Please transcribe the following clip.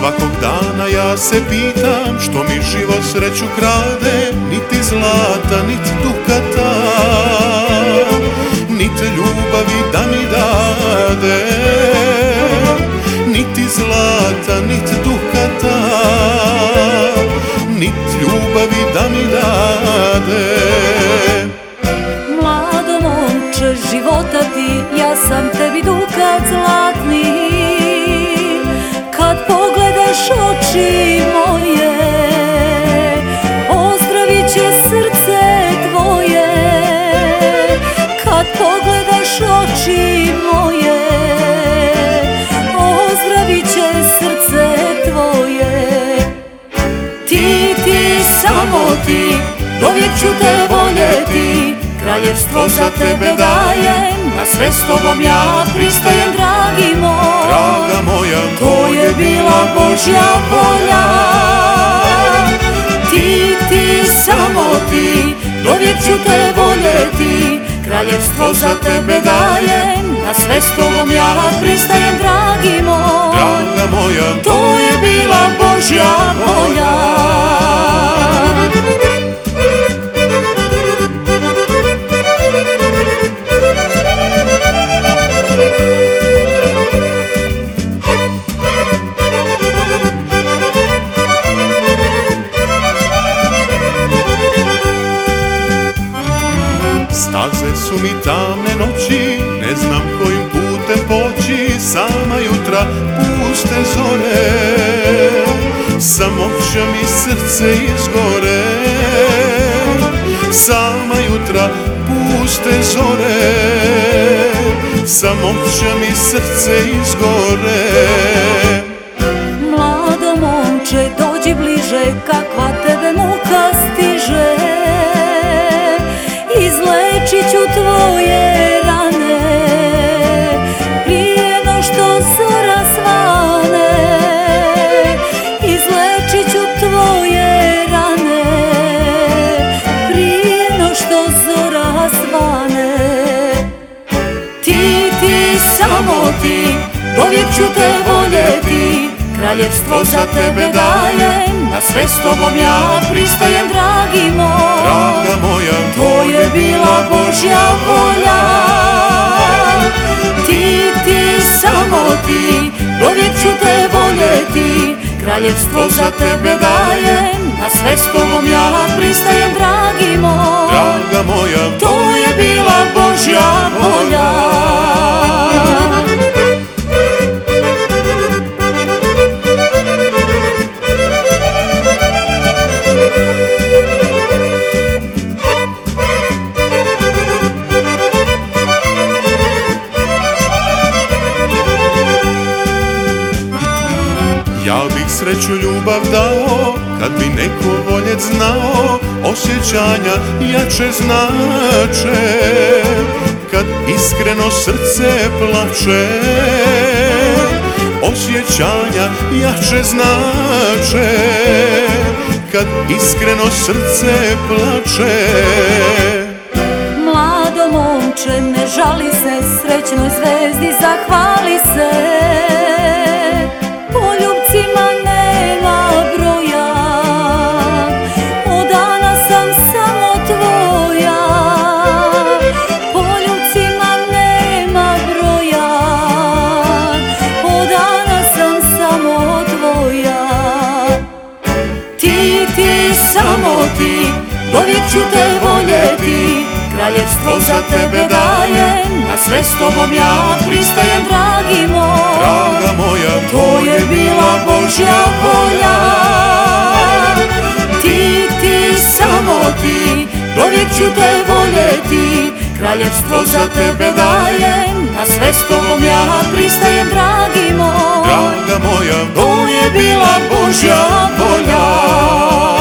Svakog dana ja se pitam što mi život sreću krade, niti zlata, niti dukata, niti ljubavi da mi dade, niti zlata, niti dukata, niti ljubavi da mi dade. Mlado momče života ti, ja sam tebi dukat zlatni. Kad pogledaš oči moje, ozdravit će srce tvoje. Kad pogledaš oči moje, ozdravit će srce tvoje. Ti, samo ti, dovijek ću te voljeti, kraljevstvo za tebe dajem, na sve s tobom ja pristajem, dragi moj. Draga moja, to je bila Božja volja. Ti, samo ti, dovijek ću te voljeti, kraljevstvo za tebe dajem, na sve s tobom ja pristajem, dragi moj. Draga moja, to je bila Božja volja. Staze su mi tamne noći, ne znam kojim putem poći, sama jutra, puste zore, samoća mi srce izgore. Sama jutra, puste zore, samoća mi srce izgore. Mlado momče, dođi bliže, kakva tebe muka stiže. Izlečit ću tvoje rane, prije no što zora svane. Izlečit ću tvoje rane, prije no što zora svane. Ti, samo ti, dovijek ću te voljeti, kraljevstvo za tebe dajem, na sve s tobom ja pristajem, dragi moj. Draga moja, to je bila Božja volja. Ti, samo ti, dovijek ću te voljeti, kraljevstvo za tebe dajem, na sve s tobom ja pristajem, dragi moj. Draga moja, to je bila Božja volja. ja bih sreću ljubav dao, kad bi neko voljeć znao, osjećanja jače znače, kad iskreno srce plače. Osjećanja jače znače, kad iskreno srce plače. Mlado momče, ne žali se, srećnoj zvezdi zahvali se. Poljubcima nema broja, od dana sam samo tvoja. Poljubcima nema broja, od dana sam samo tvoja. Ti, samo ti, dovijek ću te voljeti, kraljevstvo za tebe dajem, na sve s tobom ja pristajem, dragi moj. Draga moja, to je bila Božja volja. Ti, samo ti, dovijek ću te voljeti, kraljevstvo za tebe dajem, na sve s tobom ja pristajem, dragi moj. Draga moja, to je bila Božja volja.